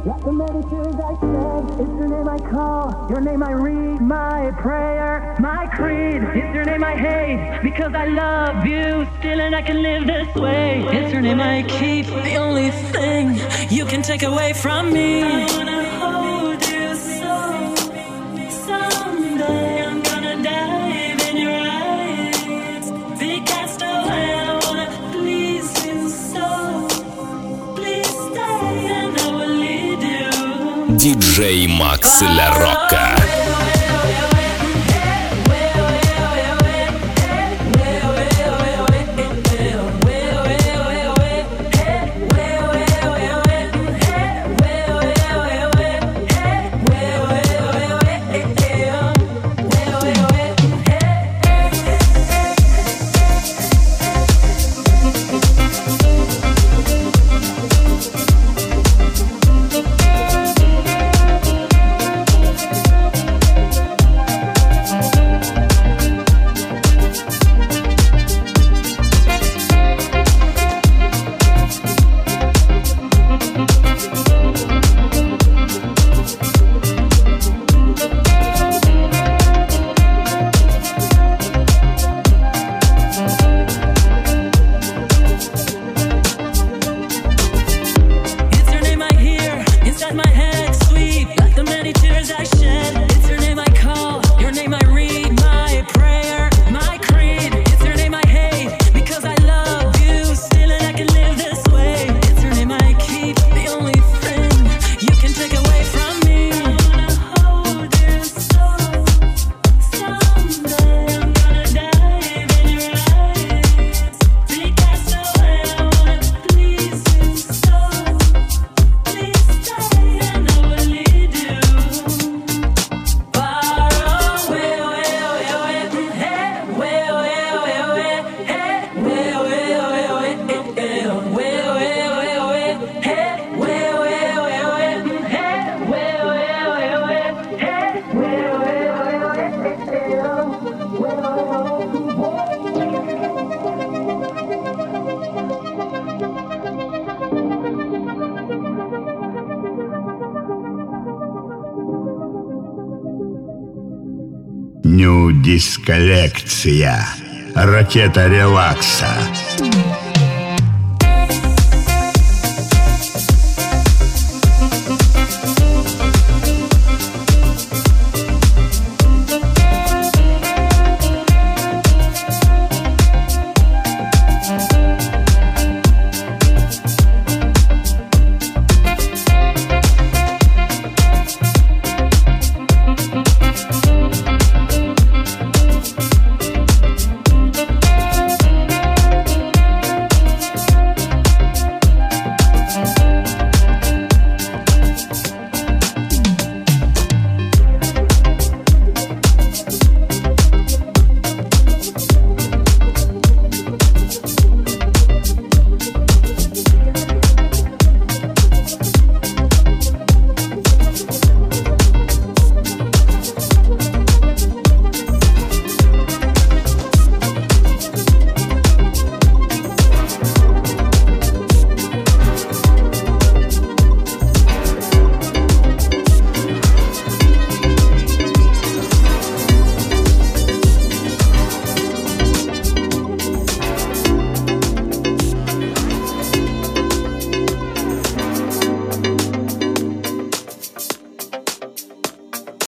Like the many tears I shed, it's your name I call, your name I read, my prayer, my creed. It's your name I hate, because I love you still and I can live this way. It's your name I keep, the only thing you can take away from me. I wanna hold you so, someday I'm gonna dive in your eyes, be cast away. I wanna please you so, please stay and I will lead you. Диджей Макс Ля Рокка. Нью-дисколлекция. Ракета релакса.